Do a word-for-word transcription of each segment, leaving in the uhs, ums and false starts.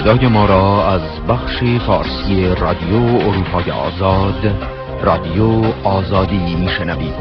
صدای ما را از بخش فارسی رادیو اروپای آزاد، رادیو آزادی میشنوید.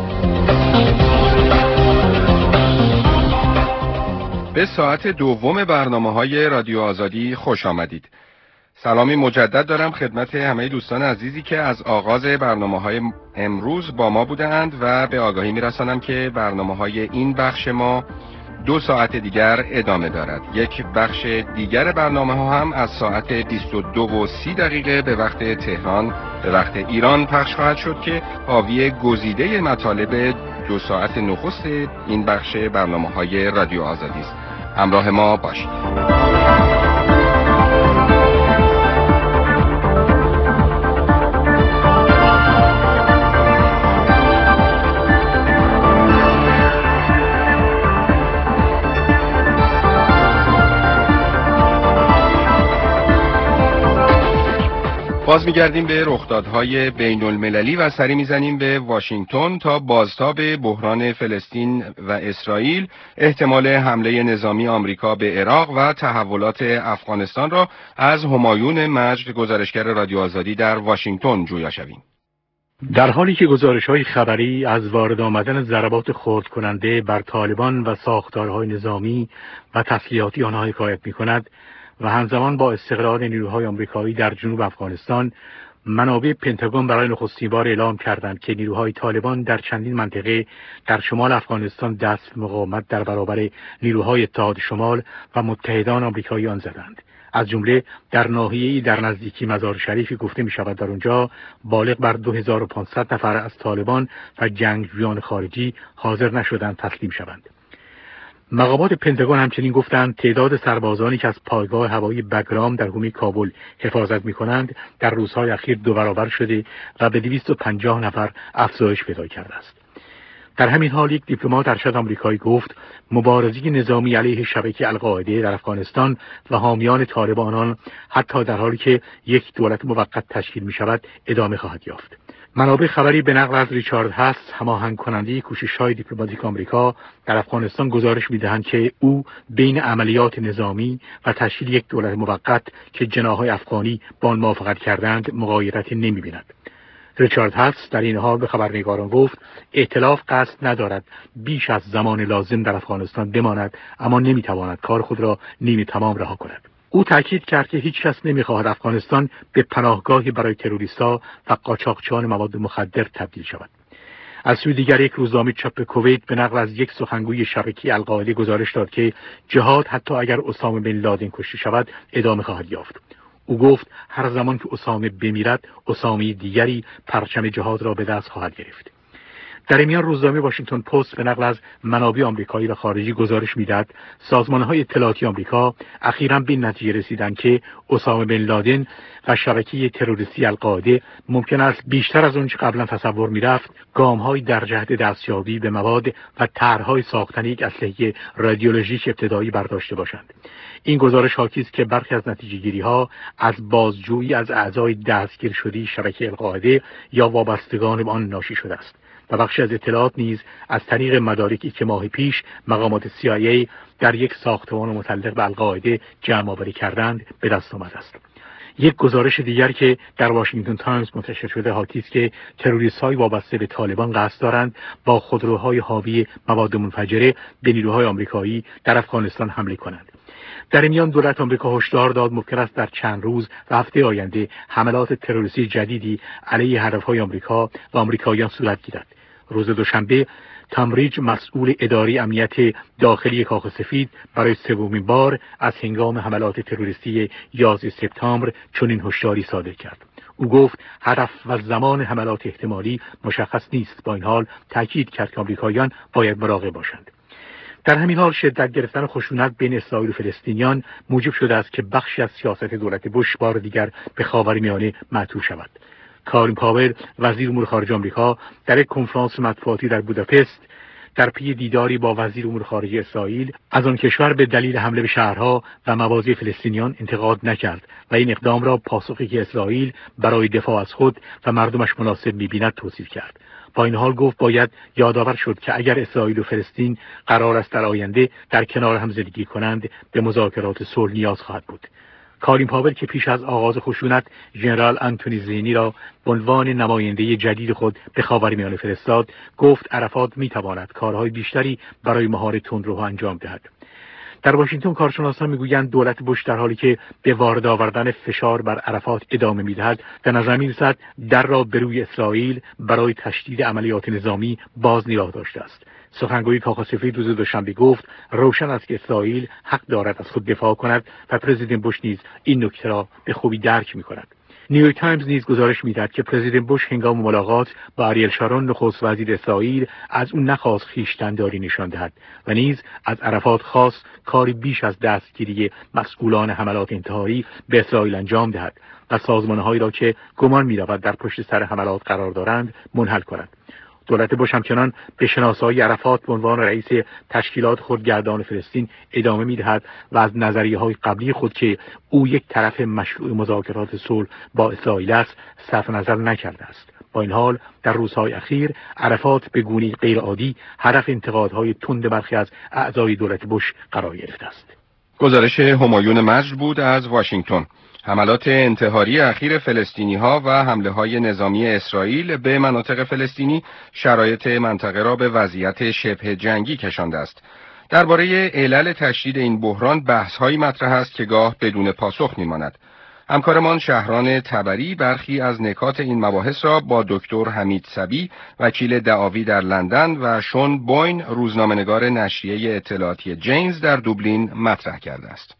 به ساعت دوم برنامه‌های رادیو آزادی خوش آمدید. سلامی مجدد دارم خدمت همه دوستان عزیزی که از آغاز برنامه‌های امروز با ما بودند و به آگاهی می‌رسانم که برنامه‌های این بخش ما دو ساعت دیگر ادامه دارد. یک بخش دیگر برنامه ها هم از ساعت بیست و دو و سی دقیقه به وقت تهران به وقت ایران پخش خواهد شد که حاوی گزیده مطالب دو ساعت نخست این بخش برنامه های رادیو آزادی است. همراه ما باشید. باز میگردیم به رخدادهای بین المللی و سری میزنیم به واشنگتن تا بازتاب بحران فلسطین و اسرائیل، احتمال حمله نظامی آمریکا به عراق و تحولات افغانستان را از همایون مجد، گزارشگر رادیو آزادی در واشنگتن جویا شویم. در حالی که گزارش‌های خبری از وارد آمدن ضربات خرد کننده بر طالبان و ساختارهای نظامی و تسلیحاتی آنها حکایت می‌کند و همزمان با استقرار نیروهای آمریکایی در جنوب افغانستان، منابع پنتاگون برای نخستین بار اعلام کردند که نیروهای طالبان در چندین منطقه در شمال افغانستان دست به مقاومت در برابر نیروهای اتحاد شمال و متحدان آمریکایی آن زدند. از جمله در ناحیه‌ای در نزدیکی مزار شریفی گفته می‌شود در آنجا بالغ بر دو هزار و پانصد نفر از طالبان و جنگجویان خارجی حاضر نشدند تسلیم شوند. مقامات پنتاگون همچنین گفتند تعداد سربازانی که از پایگاه هوایی بگرام در حومه کابل حفاظت می‌کنند در روزهای اخیر دو برابر شده و به دویست و پنجاه نفر افزایش پیدا کرده است. در همین حال یک دیپلمات ارشد آمریکایی گفت مبارزه نظامی علیه شبکه القاعده در افغانستان و حامیان طالبانان حتی در حالی که یک دولت موقت تشکیل می‌شود ادامه خواهد یافت. منابع خبری به نقل از ریچارد هاس، هماهنگ کننده کوشش‌های دیپلماتیک آمریکا در افغانستان گزارش می‌دهند که او بین عملیات نظامی و تشکیل یک دولت موقت که جناح‌های افغانی با آن موافقت کردند مغایرتی نمی‌بیند. ریچارد هاس در این حال به خبرنگاران گفت ائتلاف قصد ندارد بیش از زمان لازم در افغانستان بماند، اما نمی‌تواند کار خود را نیمه تمام رها کند. او تاکید کرد که هیچ کس نمی‌خواهد افغانستان به پناهگاهی برای تروریست‌ها و قاچاقچیان مواد مخدر تبدیل شود. از سوی دیگر یک روزنامه چاپ کویت به نقل از یک سخنگوی شبکه القاعده گزارش داد که جهاد حتی اگر اسامه بن لادن کشته شود ادامه خواهد یافت. او گفت هر زمان که اسامه بمیرد اسامه دیگری پرچم جهاد را به دست خواهد گرفت. در این میان روزنامه واشنگتن پست به نقل از منابع آمریکایی و خارجی گزارش می‌دهد سازمان‌های اطلاعاتی آمریکا اخیراً به نتیجه رسیدند که اسامه بن لادن و شبکه تروریستی القاعده ممکن است بیشتر از آنچه قبلا تصور می‌رفت گام‌های در جهت دستیابی به مواد و طرح‌های ساختن یک اسلحه رادیولوژیک ابتدایی برداشته باشند. این گزارش حاکی است که برخی از نتیجه‌گیری‌ها از بازجویی از اعضای دستگیر شده شبکه القاعده یا وابستگان به آن ناشی شده است و بخشی از اطلاعات نیز از طریق مدارکی که ماه پیش مقامات سی آی ای در یک ساختمان متعلق به القاعده جمع آوری کردند به دست آمده است. یک گزارش دیگر که در واشنگتن تایمز منتشر شده حاکی است که تروریست‌های وابسته به طالبان قصد دارند با خودروهای حاوی مواد منفجره به نیروهای آمریکایی در افغانستان حمله کنند. در این میان دولت آمریکا هشدار داد ممکن است در چند روز و هفته آینده حملات تروریستی جدیدی علیه هدف‌های آمریکا و آمریکاییان صورت گیرد. روز دوشنبه تامریج، مسئول اداری امنیت داخلی کاخ سفید، برای سومین بار از هنگام حملات تروریستی یازده سپتامبر چنین هشداری صادر کرد. او گفت هدف و زمان حملات احتمالی مشخص نیست. با این حال تاکید کرد که آمریکاییان باید مراقب باشند. در همین حال شدت گرفتن خشونت بین اسرائیل و فلسطینیان موجب شده است که بخشی از سیاست دولت بوش بار دیگر به خاورمیانه معطوف شود. کالین پاور، وزیر امور خارجه آمریکا، در یک کنفرانس مطبوعاتی در بوداپست در پی دیداری با وزیر امور خارجه اسرائیل از آن کشور به دلیل حمله به شهرها و مواضع فلسطینیان انتقاد نکرد و این اقدام را پاسخی که اسرائیل برای دفاع از خود و مردمش مناسب می‌بیند توصیف کرد. با این حال گفت باید یادآور شد که اگر اسرائیل و فلسطین قرار است در آینده در کنار هم زندگی کنند به مذاکرات صلح نیاز خواهد بود. کالین پاول که پیش از آغاز خشونت ژنرال آنتونی زینی را به عنوان نماینده جدید خود به خاورمیانه فرستاد، گفت عرفات میتواند کارهای بیشتری برای مهار تندروها انجام دهد. در واشنگتن کارشناسان میگویند دولت بوش در حالی که به وارد آوردن فشار بر عرفات ادامه میدهد، به نظر میرسد در را به روی اسرائیل برای تشدید عملیات نظامی باز نگاه داشته است. سخنگوی کاخ سفید روز دوشنبه گفت روشن است که اسرائیل حق دارد از خود دفاع کند و پرزیدنت بوش نیز این نکته را به خوبی درک میکند. نیویورک تایمز نیز گزارش می‌دهد که پرزیدنت بوش هنگام ملاقات با اریل شارون نخست وزیر اسرائیل از اون نخواست خویشتن‌داری نشان دهد و نیز از عرفات خواست کاری بیش از دستگیری مسئولان حملات انتحاری به اسرائیل انجام دهد و سازمان‌هایی را که گمان می‌رود در پشت سر حملات قرار دارند منحل کند. دولت بوش همچنان به شناسایی عرفات به عنوان رئیس تشکیلات خودگردان فلسطین ادامه می‌دهد و از نظریه‌های قبلی خود که او یک طرف مشروع مذاکرات صلح با اسرائیل است صرف نظر نکرده است. با این حال در روزهای اخیر عرفات به گونه‌ای غیرعادی هدف انتقادهای تند برخی از اعضای دولت بوش قرار گرفته است. گزارش همایون مجد بود از واشنگتن. حملات انتحاری اخیر فلسطینی‌ها و حمله‌های نظامی اسرائیل به مناطق فلسطینی شرایط منطقه را به وضعیت شبه جنگی کشانده است. درباره علل تشدید این بحران بحث‌هایی مطرح است که گاه بدون پاسخ می‌ماند. همکارمان شهران تبری برخی از نکات این مباحث را با دکتر حمید صبی، وکیل دعاوی در لندن و شون بوین، روزنامه‌نگار نشریه اطلاعاتی جینز در دوبلین مطرح کرده است.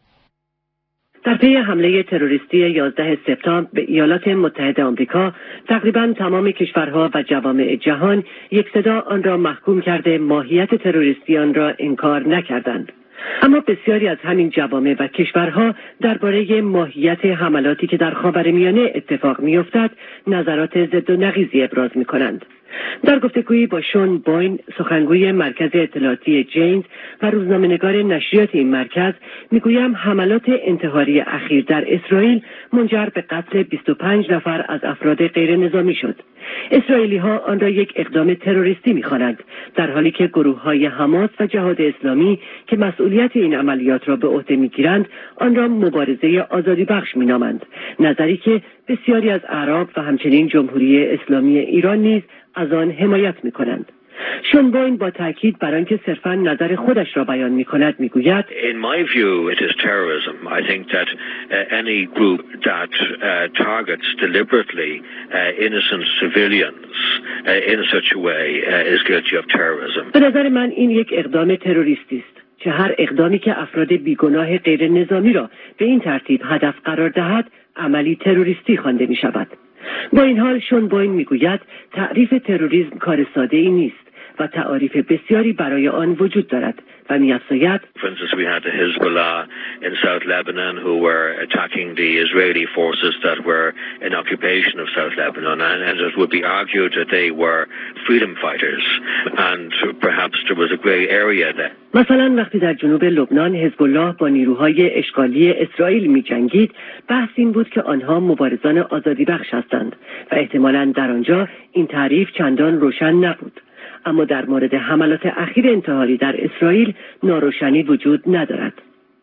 در پی حمله تروریستی یازده سپتامبر به ایالات متحده آمریکا، تقریباً تمام کشورها و جوامع جهان یک صدا آن را محکوم کرده ماهیت تروریستی آن را انکار نکردند. اما بسیاری از همین جوامع و کشورها درباره ماهیت حملاتی که در خاورمیانه اتفاق می‌افتد نظرات ضد و نقیضی ابراز می‌کنند. در گفتگویی با شون بوین، سخنگوی مرکز اطلاعاتی جینز و روزنامه‌نگار نشریات این مرکز، میگویم حملات انتحاری اخیر در اسرائیل منجر به قتل بیست و پنج نفر از افراد غیر نظامی شد. اسرائیلی ها آن را یک اقدام تروریستی می‌خوانند، در حالی که گروه‌های حماس و جهاد اسلامی که مسئولیت این عملیات را به عهده می‌گیرند آن را مبارزه آزادی بخش می‌نامند، نظری که بسیاری از اعراب و همچنین جمهوری اسلامی ایران نیز از آن حمایت می‌کنند. شون بوین با تاکید بر آنکه صرفاً نظر خودش را بیان می‌کند میگوید In my view it is terrorism. I think that uh, any group that uh, targets deliberately uh, innocent civilians uh, in such a way uh, is guilty of terrorism. به نظر من این یک اقدام تروریستی است. چه هر اقدامی که افراد بیگناه غیر نظامی را به این ترتیب هدف قرار دهد عملی تروریستی خوانده می‌شود. با این حال شون بوین میگوید تعریف تروریسم کار ساده ای نیست و تعاریف بسیاری برای آن وجود دارد و می‌افزاید For instance, we had the Hezbollah in South Lebanon who were attacking the Israeli forces that were in occupation of South Lebanon, and, and it would be argued that they were freedom fighters, and perhaps there was a grey area there. مثلا وقتی در جنوب لبنان حزب الله با نیروهای اشغالی اسرائیل می‌جنگید، بحث این بود که آنها مبارزان آزادی بخش هستند و احتمالاً در آنجا این تعریف چندان روشن نبود. اما در مورد حملات اخیر انتحاری در اسرائیل ناروشنی وجود ندارد.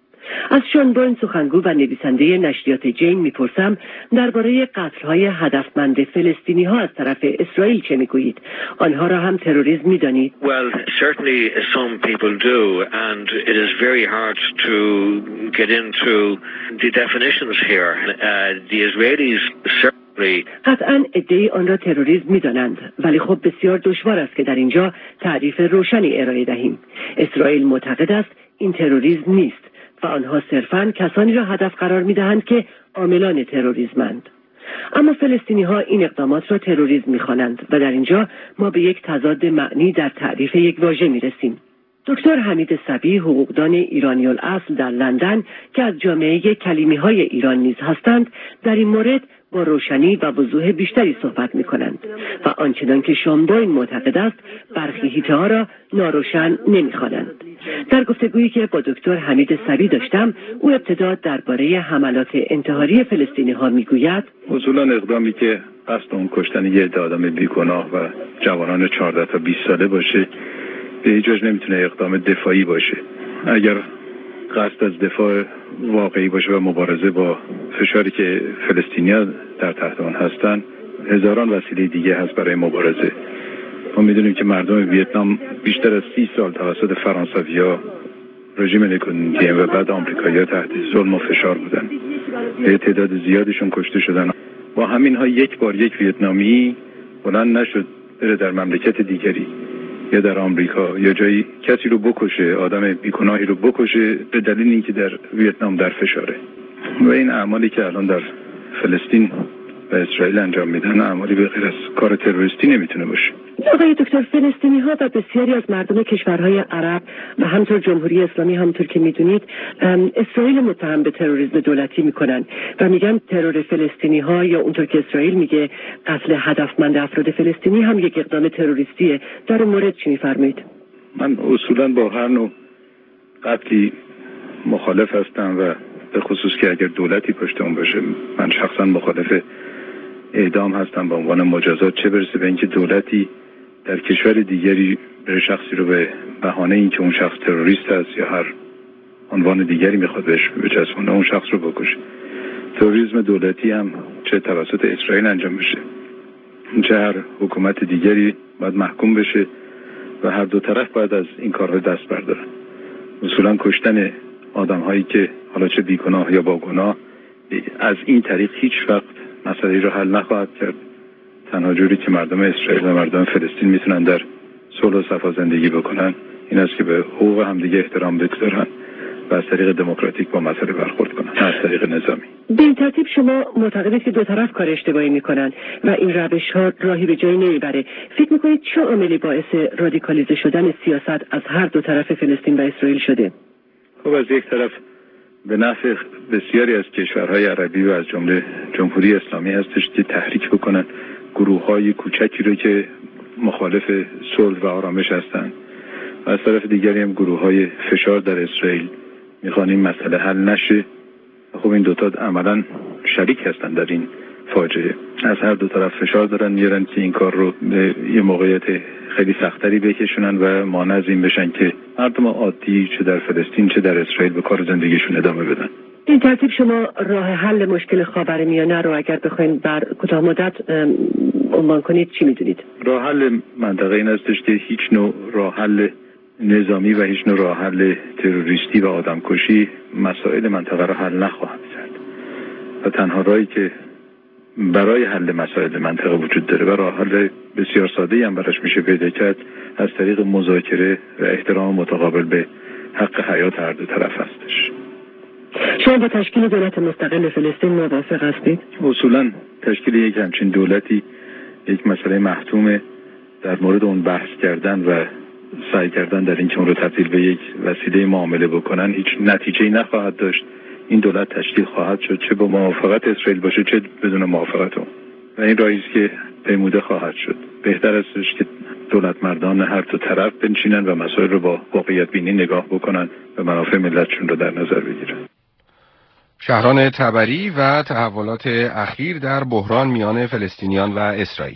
از شون بوین، سخنگو و نویسنده نشریات جین، میپرسم درباره قتل‌های هدفمند فلسطینی‌ها از طرف اسرائیل چه میگویید؟ آنها را هم تروریسم می‌دانید؟ Well, certainly some people do, and it is very hard to get into the definitions here. Uh, the Israelis certainly قطعاً عده‌ای آن را تروریسم می‌دانند، ولی خب بسیار دشوار است که در اینجا تعریف روشنی ارائه دهیم. اسرائیل معتقد است این تروریسم نیست و آنها صرفاً کسانی را هدف قرار می‌دهند که عاملان تروریسمند. اما فلسطینی‌ها این اقدامات را تروریسم می‌خوانند و در اینجا ما به یک تضاد معنی در تعریف یک واژه می‌رسیم. دکتر حمید صبی، حقوقدان ایرانی الاصل در لندن که از جامعه کلیمی‌های ایران نیز هستند، در این مورد با روشنی و وضوح بیشتری صحبت می‌کنند و آنچنان که شون بوین معتقد است برخی حیطه‌ها را ناروشن نمی‌خوانند. در گفتگویی که با دکتر حمید صبی داشتم، او ابتدا درباره حملات انتحاری فلسطینی‌ها میگوید اصولاً اقدامی که قصد اون کشتن یه عده آدم بیگناه و جوانان چهارده تا بیست ساله باشه به هیچ وجه نمیتونه اقدام دفاعی باشه. اگر قصد از دفاع واقعی باشه و مبارزه با فشاری که فلسطینی‌ها در تحت آن هستن، هزاران وسیله دیگه هست برای مبارزه. ما میدونیم که مردم ویتنام بیشتر از سی سال توسط فرانسوی‌ها، رژیم نیکوتین و بعد آمریکایی‌ها تحت ظلم و فشار بودن. به تعداد زیادشون کشته شدن. با همین ها یک بار یک ویتنامی بلند نشد بره در مملکت دیگری یا در آمریکا یا جایی کسی رو بکشه، آدم بیگناهی رو بکشه به دلیل اینکه در ویتنام در فشاره. و این اعمالی که الان در فلسطین و اسرائیل انجام میدن اعمالی به غیر از کار تروریستی نمیتونه باشه. آقای دکتر، فلسطینی ها و بسیاری از مردم کشورهای عرب و همطور جمهوری اسلامی همطور که میدونید اسرائیل متهم به تروریسم دولتی میکنن و میگن ترور فلسطینی ها یا اونطور که اسرائیل میگه قتل هدفمند افراد فلسطینی هم یک اقدام تروریستیه. در این مورد چی میفرمایید؟ من اصولا با هر نوع قتلی مخالف هستم و به خصوص که اگر دولتی پشت اون باشه. من شخصا مخالف اعدام هستم به عنوان مجازات، چه برسه به اینکه دولتی در کشور دیگری بر شخصی رو به بهانه اینکه اون شخص تروریست است یا هر عنوان دیگری میخواد بهش بچسبونه اون شخص رو بکشه. تروریسم دولتی هم چه توسط اسرائیل انجام بشه چه هر حکومت دیگری باید محکوم بشه و هر دو طرف باید از این کارها دست بردارن. اصولا کشتن آدم هایی که حالا چه بیگناه یا با گناه از این طریق هیچ وقت مسئله رو حل نخواهد کرد. تنها جوری که مردم اسرائیل و مردم فلسطین میتونن در صلح و صفا زندگی بکنن این است که به حقوق همدیگه احترام بگذارن و از طریق دموکراتیک با مسئله برخورد کنن، نه از طریق نظامی. به این ترتیب شما معتقدید که دو طرف کار اشتباهی میکنن و این روش ها راهی به جایی نمیبره. فکر میکنید چه عاملی باعث رادیکالیزه شدن سیاست از هر دو طرف فلسطین و اسرائیل شده؟ خب از یک طرف به نفع بسیاری از کشورهای عربی و از جمله جمهوری اسلامی هستش که تحریک بکنن گروه‌های کوچکی رو که مخالف صلح و آرامش هستند و از طرف دیگری هم گروه‌های فشار در اسرائیل میخوان این مسئله حل نشه. خب این دوتا عملاً شریک هستن در این فاجعه. از هر دو طرف فشار دارن میارن که این کار رو به یه موقعیت خیلی سختری بکشونن و مانع از این بشن که مردم عادی چه در فلسطین چه در اسرائیل به کار زندگیشون ادامه بدن. این ترتیب شما راه حل مشکل خاورمیانه رو اگر بخواید بر کوتاه مدت عنوان کنید چی میدونید؟ راه حل منطقه این هستش که هیچ نوع راه حل نظامی و هیچ نوع راه حل تروریستی و آدمکشی مسائل منطقه رو حل نخواهد کرد و تنها راهی که برای حل مسائل منطقه وجود داره و راه حل بسیار ساده‌ای هم براش میشه پیدا کرد از طریق مذاکره و احترام متقابل به حق حیات هر دو طرف هستش. شما با تشکیل دولت مستقل فلسطین موافق هستید؟ اصولا تشکیل یک همچین دولتی یک مسئله محتومه. در مورد اون بحث کردن و سعی کردن در این که اون رو تبدیل به یک وسیله معامله بکنن هیچ نتیجه‌ای نخواهد داشت. این دولت تشکیل خواهد شد چه با موافقت اسرائیل باشه چه بدون موافقت اون و این راهی است که پیموده خواهد شد. بهتر است که دولت مردان هر دو طرف بنشینن و مسائل رو با واقعیت بینی نگاه بکنن و منافع ملتشون رو در نظر بگیرن. شهران تبری و تحولات اخیر در بحران میان فلسطینیان و اسرائیل.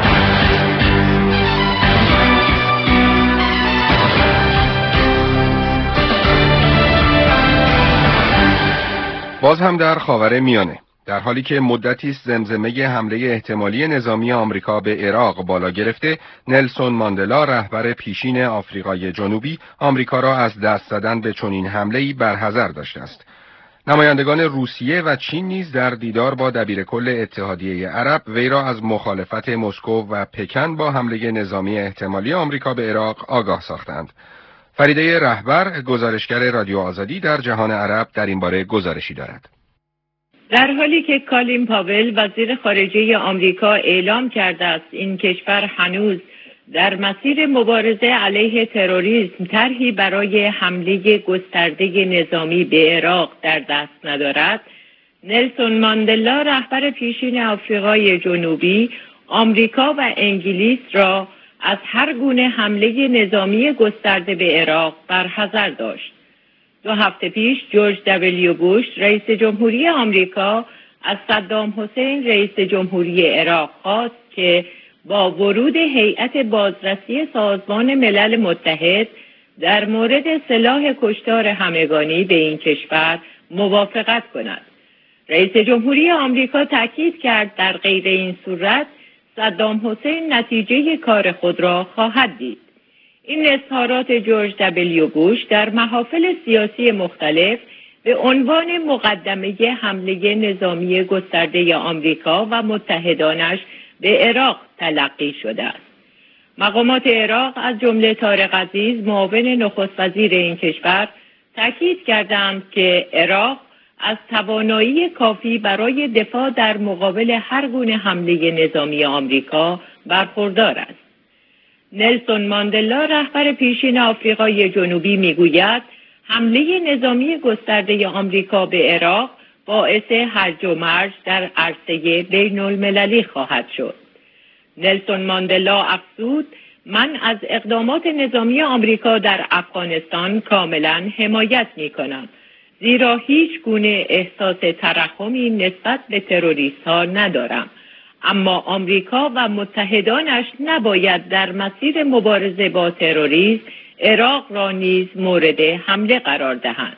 باز هم در خاور میانه، در حالی که مدتی است زمزمه حمله احتمالی نظامی آمریکا به عراق بالا گرفته، نلسون ماندلا رهبر پیشین آفریقای جنوبی آمریکا را از دست زدن به چنین حمله‌ای برحذر داشته است. نمایندگان روسیه و چین نیز در دیدار با دبیرکل اتحادیه عرب وی را از مخالفت مسکو و پکن با حمله نظامی احتمالی آمریکا به عراق آگاه ساختند. فریده رهبر، گزارشگر رادیو آزادی در جهان عرب، در این باره گزارشی دارد. در حالی که کالین پاول وزیر خارجه آمریکا اعلام کرده است این کشور هنوز در مسیر مبارزه علیه تروریسم طرحی برای حمله گسترده نظامی به عراق در دست ندارد، نلسون ماندلا رهبر پیشین آفریقای جنوبی آمریکا و انگلیس را از هر گونه حمله نظامی گسترده به عراق برحذر داشت. دو هفته پیش جورج دبلیو بوش رئیس جمهوری آمریکا از صدام حسین رئیس جمهوری عراق خواست که با ورود هیئت بازرسی سازمان ملل متحد در مورد سلاح کشتار همگانی به این کشور موافقت کند. رئیس جمهوری آمریکا تاکید کرد در غیر این صورت صدام حسین نتیجه کار خود را خواهد دید. این اظهارات جورج دبلیو بوش در محافل سیاسی مختلف به عنوان مقدمه حمله نظامی گسترده آمریکا و متحدانش به عراق تلقی شده است. مقامات عراق از جمله طارق عزیز معاون نخست وزیر این کشور تاکید کردند که عراق از توانایی کافی برای دفاع در مقابل هر گونه حمله نظامی آمریکا برخوردار است. نلسون ماندلا رهبر پیشین آفریقای جنوبی میگوید حمله نظامی گسترده آمریکا به عراق باعث هرج و مرج در عرصه بین المللی خواهد شد. نلسون ماندلا افزود من از اقدامات نظامی آمریکا در افغانستان کاملا حمایت می کنم، زیرا هیچ گونه احساس ترحمی نسبت به تروریست ها ندارم، اما آمریکا و متحدانش نباید در مسیر مبارزه با تروریسم عراق را نیز مورد حمله قرار دهند.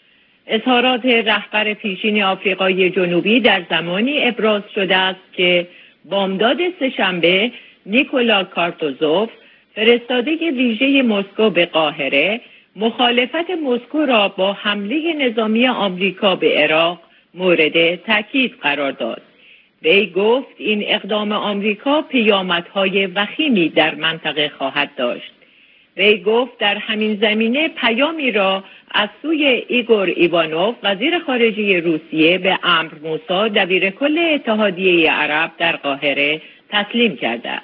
اظهارات رهبر پیشین آفریقای جنوبی در زمانی ابراز شده است که بامداد سه‌شنبه نیکولا کارتوزوف فرستاده ویژه مسکو به قاهره مخالفت مسکو را با حمله نظامی آمریکا به عراق مورد تاکید قرار داد. وی گفت این اقدام آمریکا پیامدهای وخیمی در منطقه خواهد داشت. وی گفت در همین زمینه پیامی را از سوی ایگور ایوانوف وزیر خارجه روسیه به عمرو موسی دبیرکل اتحادیه عرب در قاهره تسلیم کرده است.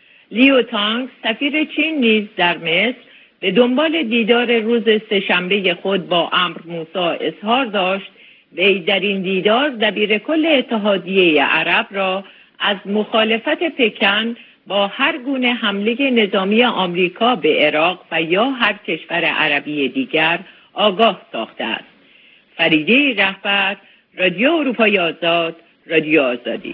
لیو تانگ سفیر چین نیز در مصر به دنبال دیدار روز سه‌شنبه خود با عمرو موسی اظهار داشت وی در این دیدار دبیرکل اتحادیه عرب را از مخالفت پکن با هر گونه حمله نظامی آمریکا به عراق و یا هر کشور عربی دیگر آگاه ساخته است. فریده رهبر، رادیو اروپای آزاد، رادیو آزادی.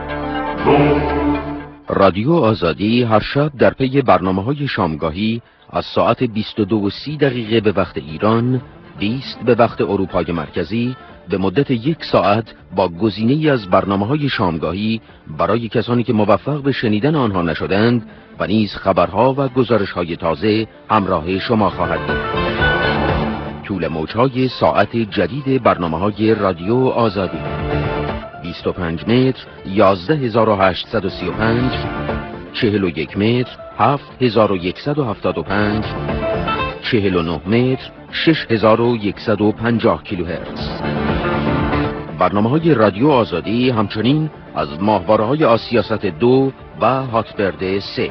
رادیو آزادی هر شب در پی برنامه‌های شامگاهی از ساعت بیست و دو و سی دقیقه به وقت ایران، بیست به وقت اروپای مرکزی، به مدت یک ساعت با گزینه‌ای از برنامه‌های شامگاهی برای کسانی که موفق به شنیدن آنها نشدند و نیز خبرها و گزارش‌های تازه همراه شما خواهد بود. طول موج‌های ساعت جدید برنامه‌های رادیو آزادی بیست و پنج متر یازده هزار و هشتصد و سی و پنج، چهل و یک متر هفت هزار و یکصد و هفتاد و پنج، چهل و نه متر شش هزار و یکصد و پنجاه کیلوهرتز. برنامه‌های رادیو آزادی همچنین از ماهواره‌های آسیاست دو و هاتبرد سه.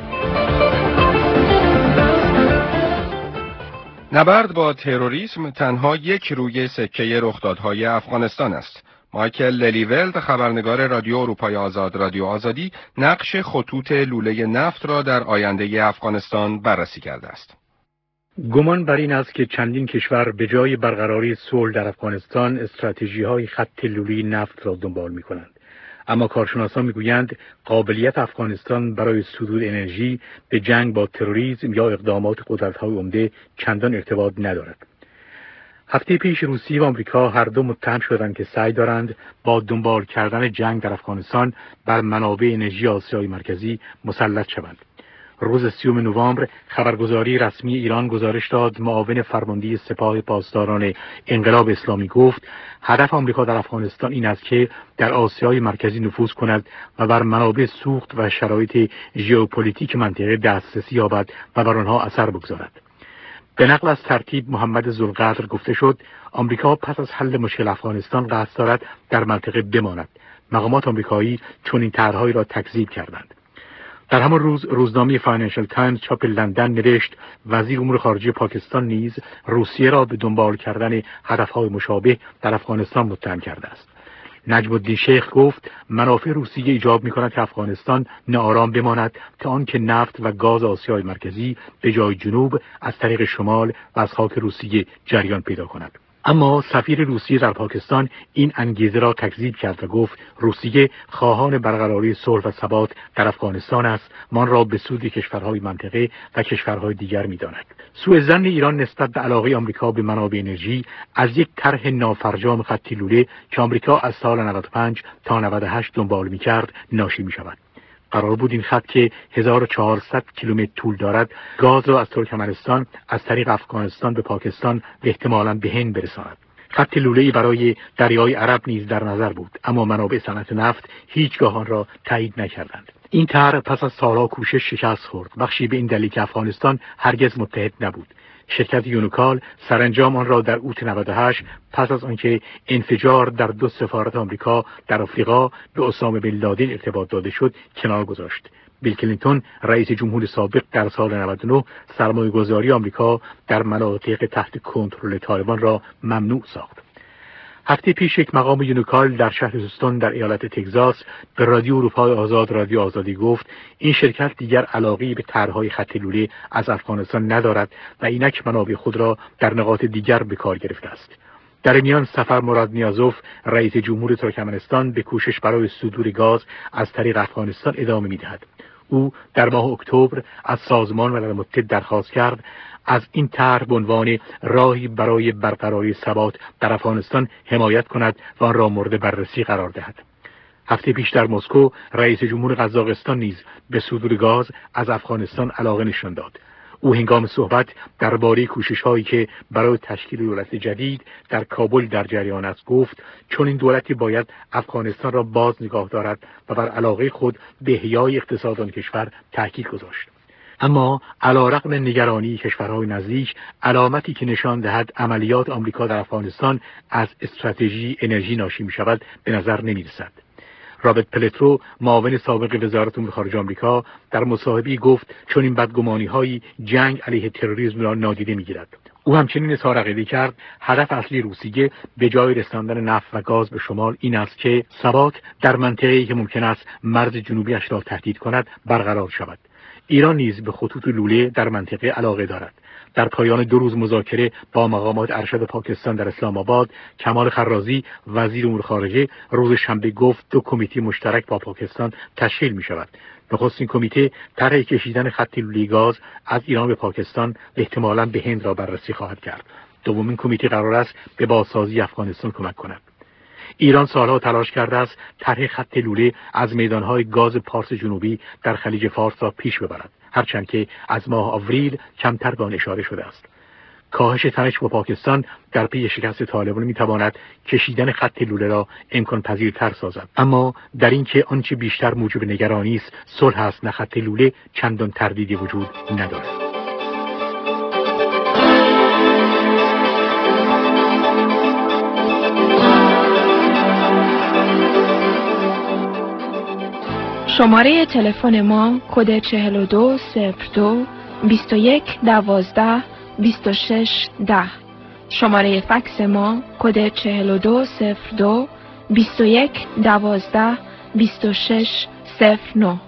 نبرد با تروریسم تنها یک روی سکه رخدادهای افغانستان است. مایکل للیولد، خبرنگار رادیو اروپای آزاد رادیو آزادی، نقش خطوط لوله نفت را در آینده افغانستان بررسی کرده است. گمان بر این است که چندین کشور به جای برقراری صلح در افغانستان استراتژی‌های خط لوله نفت را دنبال می‌کنند. اما کارشناسان می‌گویند قابلیت افغانستان برای صدور انرژی به جنگ با تروریسم یا اقدامات قدرت‌های عمده چندان ارتباط ندارد. هفته پیش روسیه و آمریکا هر دو متهم شدند که سعی دارند با دنبال کردن جنگ در افغانستان بر منابع انرژی آسیای مرکزی مسلط شوند. روز سیوم نوامبر خبرگزاری رسمی ایران گزارش داد معاون فرمانده سپاه پاسداران انقلاب اسلامی گفت هدف آمریکا در افغانستان این است که در آسیای مرکزی نفوذ کند و بر منابع سوخت و شرایط ژئوپلیتیک منطقه دسترسی یابد و بر آنها اثر بگذارد. به نقل از ترتیب محمد ذوالقدر گفته شد آمریکا پس از حل مشکل افغانستان قصد دارد در منطقه بماند. مقامات آمریکایی چنین طرحهایی را تکذیب کردند. در همان روز روزنامه فاینانشل تایمز چاپ لندن نوشت وزیر امور خارجه پاکستان نیز روسیه را به دنبال کردن هدفهای مشابه در افغانستان متهم کرده است. نجم الدین شیخ گفت منافع روسیه ایجاب می‌کند که افغانستان ناآرام بماند تا آنکه نفت و گاز آسیای مرکزی به جای جنوب از طریق شمال و از خاک روسیه جریان پیدا کند. اما سفیر روسیه در پاکستان این انگیزه را تکذیب کرد و گفت روسیه خواهان برقراری صلح و ثبات در افغانستان است، من را به سود کشورهای منطقه و کشورهای دیگر می‌داند. سوء ظن ایران نسبت به علاقه آمریکا به منابع انرژی از یک طرح نافرجام خط لوله که آمریکا از سال نود و پنج تا نود و هشت دنبال می‌کرد ناشی می‌شود. قرار بود این خط که هزار و چهارصد کیلومتر طول دارد گاز را از ترکمنستان از طریق افغانستان به پاکستان و احتمالاً به هند برساند. خط لوله‌ای برای دریای عرب نیز در نظر بود، اما منابع صنعت نفت هیچگاه آن را تایید نکردند. این طرح پس از سالها کوشش شکست خورد، بخشی به این دلیل که افغانستان هرگز متحد نبود. شرکت یونوکال سرانجام آن را در اوت نود و هشت پس از آنکه انفجار در دو سفارت آمریکا در آفریقا به اسامه بن لادن ارتباط داده شد کنار گذاشت. بیل کلینتون رئیس جمهور سابق در سال نود و نه سرمایه‌گذاری آمریکا در مناطق تحت کنترل طالبان را ممنوع ساخت. هفته پیش یک مقام یونوکال در شهر هوستون در ایالت تگزاس به رادیو اروپای آزاد رادیو آزادی گفت این شرکت دیگر علاقه‌ای به طرح‌های خط لوله از افغانستان ندارد و اینک منابع خود را در نقاط دیگر به کار گرفته است. در میان سفر مراد نیازوف رئیس جمهور ترکمنستان به کوشش برای صدور گاز از طریق افغانستان ادامه می‌دهد. او در ماه اکتبر از سازمان ملل متحد درخواست کرد از این طرح به عنوان راهی برای برقراری ثبات در افغانستان حمایت کند و آن را مورد بررسی قرار دهد. هفته پیش در مسکو رئیس جمهور قزاقستان نیز به صدور گاز از افغانستان علاقه نشان داد. او هنگام صحبت درباره کوشش‌هایی که برای تشکیل دولت جدید در کابل در جریان است گفت چون این دولتی باید افغانستان را باز نگاه دارد و بر علاقه خود به احیای اقتصاد آن کشور تاکید گذاشت. اما علیرغم نگرانی کشورهای نزدیک، علامتی که نشان دهد عملیات آمریکا در افغانستان از استراتژی انرژی ناشی می شود به نظر نمی رسد. رابرت پلترو معاون سابق وزارت امور خارجه آمریکا در مصاحبه‌ای گفت چون این بدگمانی‌های جنگ علیه تروریسم را نادیده می‌گیرد. او همچنین اظهار عقیده کرد هدف اصلی روسیه به جای رساندن نفت و گاز به شمال این است که ثبات در منطقه‌ای که ممکن است مرز جنوبیش را تهدید کند برقرار شود. ایران نیز به خطوط لوله در منطقه علاقه دارد. در پایان دو روز مذاکره با مقامات ارشد پاکستان در اسلام آباد، کمال خرازی وزیر امور خارجه روز شنبه گفت دو کمیته مشترک با پاکستان تشکیل می شود. نخستین کمیته طرح کشیدن خط لوله گاز از ایران به پاکستان و احتمالاً به هند را بررسی خواهد کرد. دومین کمیته قرار است به بازسازی افغانستان کمک کند. ایران سالها تلاش کرده است طرح خط لوله از میدانهای گاز پارس جنوبی در خلیج فارس را پیش ببرد، هرچند که از ماه آوریل کمتر به آن اشاره شده است. کاهش تنش با پاکستان در پی شکست طالبان میتواند کشیدن خط لوله را امکان پذیرتر سازد، اما در اینکه آنچه بیشتر موجب نگرانی است صلح است نه خط لوله چندان تردیدی وجود ندارد. شماره تلفن ما کد چهل و دو صفر دو بیست و یک دوازده بیست و شش ده. شماره فکس ما کد چهل و دو صفر دو بیست و یک دوازده بیست و شش صفر نه.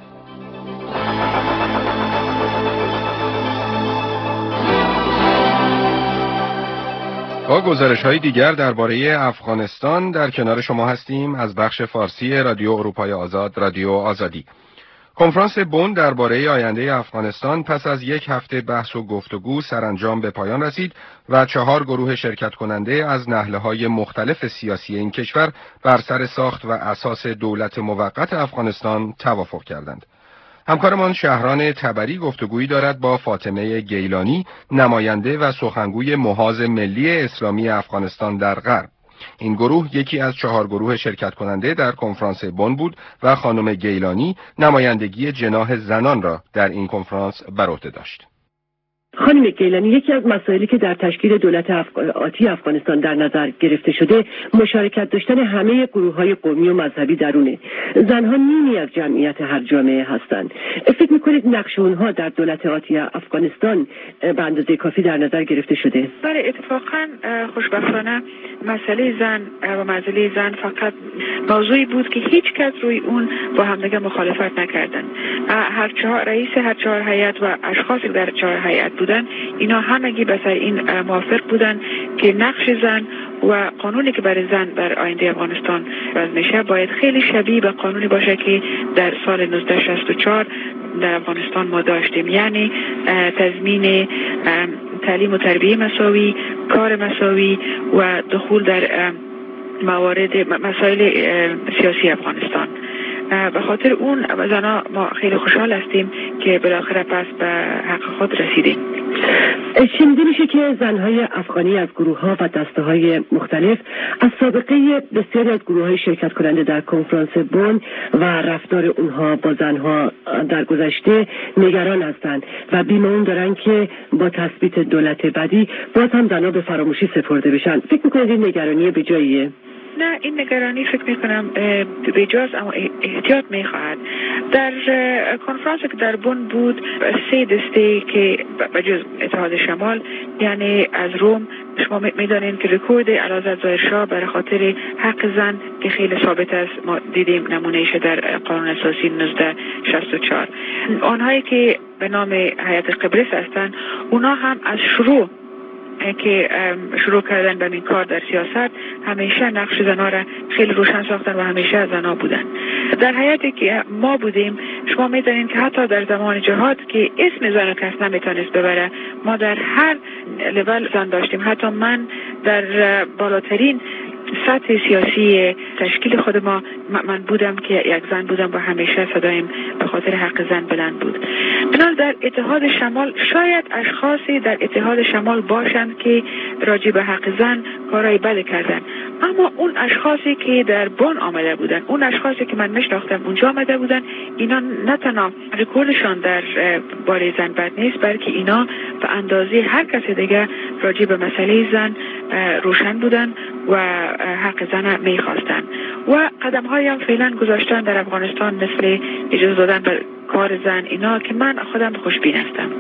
با گزارش‌های دیگر درباره افغانستان در کنار شما هستیم از بخش فارسی رادیو اروپای آزاد رادیو آزادی. کنفرانس بن درباره آینده افغانستان پس از یک هفته بحث و گفتگو سرانجام به پایان رسید و چهار گروه شرکت کننده از نهله‌های مختلف سیاسی این کشور بر سر ساخت و اساس دولت موقت افغانستان توافق کردند. همکارمان شهران تبری گفتگویی دارد با فاطمه گیلانی، نماینده و سخنگوی محاذ ملی اسلامی افغانستان در غرب. این گروه یکی از چهار گروه شرکت کننده در کنفرانس بن بود و خانم گیلانی نمایندگی جناح زنان را در این کنفرانس بر عهده داشت. خانم گیلانی، یکی از مسائلی که در تشکیل دولت افغ... آتی افغانستان در نظر گرفته شده مشارکت داشتن همه گروه‌های قومی و مذهبی درونه. زنها نیمی از جمعیت هر جامعه هستند. فکر می‌کنید نقش اونها در دولت آتی افغانستان به اندازه کافی در نظر گرفته شده؟ بله، اتفاقا خوشبختانه مسئله زن و مسئله زن فقط موضوعی بود که هیچ کس روی اون با همدیگه مخالفت نکردن. هر چهار رئیس هر چهار هیئت و اشخاصی که در چهار هیئت بودن اینا همگی به سر این موافق بودن که نقش زن و قانونی که برای زن در آینده افغانستان وضع میشه باید خیلی شبیه به قانونی باشه که در سال نوزده شصت و چهار در افغانستان ما داشتیم، یعنی تضمین تعلیم و تربیه مساوی، کار مساوی و دخول در موارد مسائل سیاسی افغانستان. به خاطر اون زنها ما خیلی خوشحال هستیم که بالاخره پس به حق خود رسیدیم. شنیده میشه که زنهای افغانی از گروه ها و دسته های مختلف از سابقه بسیاری از گروه های شرکت کننده در کنفرانس بن و رفتار اونها با زنها در گذشته نگران هستند و بیمون دارن که با تثبیت دولت بعدی باز هم زنها به فراموشی سپرده بشن. فکر میکنید این نگرانی به جاییه؟ نه، این نگرانی فکر میکنم بجاست اما احتیاط میخواهد. در کنفرانس که در بن بود سه دسته که بجز اتحاد شمال یعنی از روم، شما میدانین که رکورد اعلیحضرت ظاهرشاه برای خاطر حق زن که خیلی ثابت است، ما دیدیم نمونهش در قانون اساسی نوزده شصت و چهار. آنهایی که به نام هیئت قبرس هستند اونا هم از شروع که شروع کردن به این کار در سیاست همیشه نقش زنها را خیلی روشن ساختن و همیشه زنها بودن. در حیاتی که ما بودیم شما میدانین که حتی در زمان جهاد که اسم زن کس نمیتونست ببره، ما در هر لول زن داشتیم. حتی من در بالاترین سطح سیاسی تشکیل خود ما من بودم که یک زن بودم و همیشه صدایم به خاطر حق زن بلند بود. بنابراین در اتحاد شمال شاید اشخاصی در اتحاد شمال باشند که راجع به حق زن کارهای بد کردن، اما اون اشخاصی که در بن آمده بودن، اون اشخاصی که من میشناختم اونجا آمده بودن، اینا نه تنها رکوردشان در باره زن بد نیست، بلکه اینا به اندازه هر کس دیگه راجع به مسئله زن روشن بودن و حق زن میخواستن و قدم هایی هم فعلا گذاشتن در افغانستان مثل اجازه دادن به کار زن، اینا که من خودم خوشبین هستم.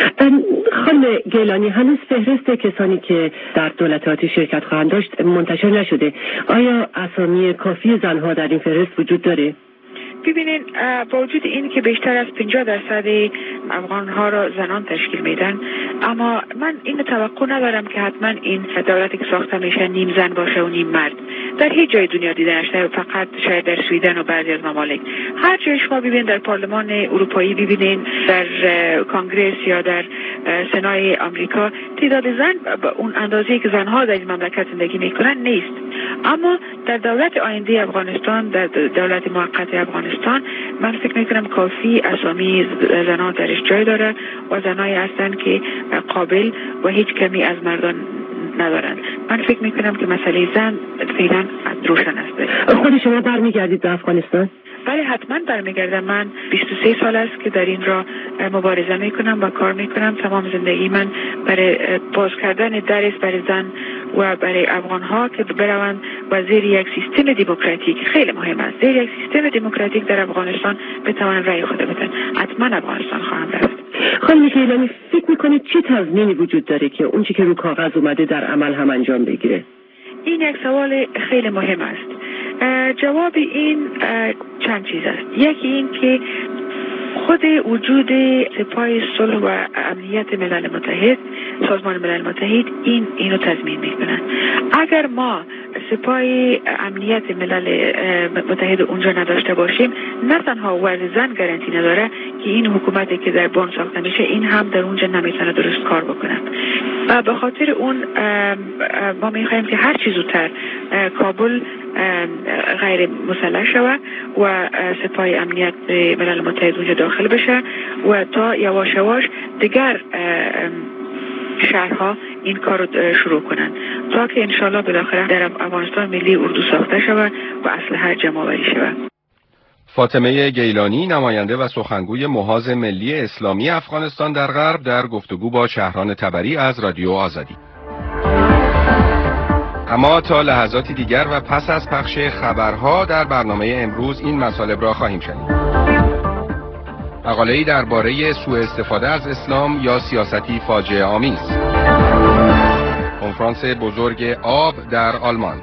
خانم گیلانی، هنوز فهرست کسانی که در دولت آتی شرکت خواهند داشت منتشر نشده. آیا اسامی کافی زنها در این فهرست وجود داره؟ ببینین، با وجود این که بیشتر از پنجاه درصد افغان ها را زنان تشکیل میدن، اما من این توقع ندارم که حتما این دولتی که ساخته میشه نیم زن باشه و نیم مرد. در هیچ جای دنیا دیده نشده، فقط شاید در سویدن و بعضی از ممالک. هر جای شما ببینید، در پارلمان اروپایی ببینید، در کانگرس یا در سنای آمریکا، تعداد زن به اون اندازه‌ای که زنها در این مملکت زندگی میکنن نیست. اما در دولت آینده افغانستان، در دولت موقت افغانستان، من فکر میکنم کافی اسامی زنها درش جای داره و زنایی هستن که قابل و هیچ کمی از مردان ندارن. من فکر میکنم که مسئله زن فعلا روشن است. خود شما برمیگردید به افغانستان؟ بله، حتما برمیگردم. من بیست و سه سال است که در این را مبارزه میکنم و کار میکنم. تمام زندگی من برای باز کردن درس برای زن و برای افغان ها که بروند و زیر یک سیستم دموکراتیک، خیلی مهم است، زیر یک سیستم دموکراتیک در افغانستان بتوانند رأی خود بدن. حتما افغانستان خواهم رفت. خانم گیلانی، فکر میکنید چه تضمینی وجود داره که اون چیزی که رو کاغذ اومده در عمل هم انجام بگیره؟ این یک سوال خیلی مهم است. جواب این چند چیز است. یکی این که خود وجود سپاه صلح و امنیت ملل متحد، سازمان ملل متحد، این اینو تضمین میکنن. اگر ما سپاه امنیت ملل متحد اونجا نداشته باشیم، نه تنها وضع زن گارانتی نداره که این حکومتی که در بن ساخته میشه این هم در اونجا نمیتونه درست کار بکنه. و به خاطر اون ما میخوایم که هر چی زودتر کابل غیر مسلح شود و سپاه امنیت ملل متحد اونجا داخل بشه و تا یواش یواش دیگر شهرها این کار رو شروع کنن تا که انشالله بالاخره در افغانستان ملی اردو ساخته شود و اسلحه جمع آوری شود. فاطمه گیلانی، نماینده و سخنگوی محاذ ملی اسلامی افغانستان در غرب، در گفتگو با شهران تبری از رادیو آزادی. اما تا لحظاتی دیگر و پس از پخش خبرها در برنامه امروز این مطالب را خواهیم شنید. مقاله‌ای درباره سوء استفاده از اسلام یا سیاستی فاجعه آمیز. کنفرانس بزرگ آب در آلمان.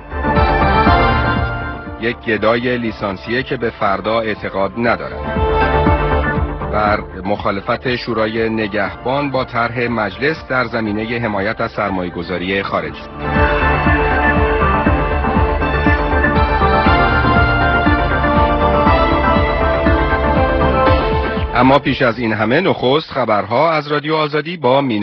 یک گدای لیسانسیه که به فردا اعتقاد ندارد. بر مخالفت شورای نگهبان با طرح مجلس در زمینه حمایت از سرمایه‌گذاری خارجی. اما پیش از این همه نخست خبرها از رادیو آزادی با مین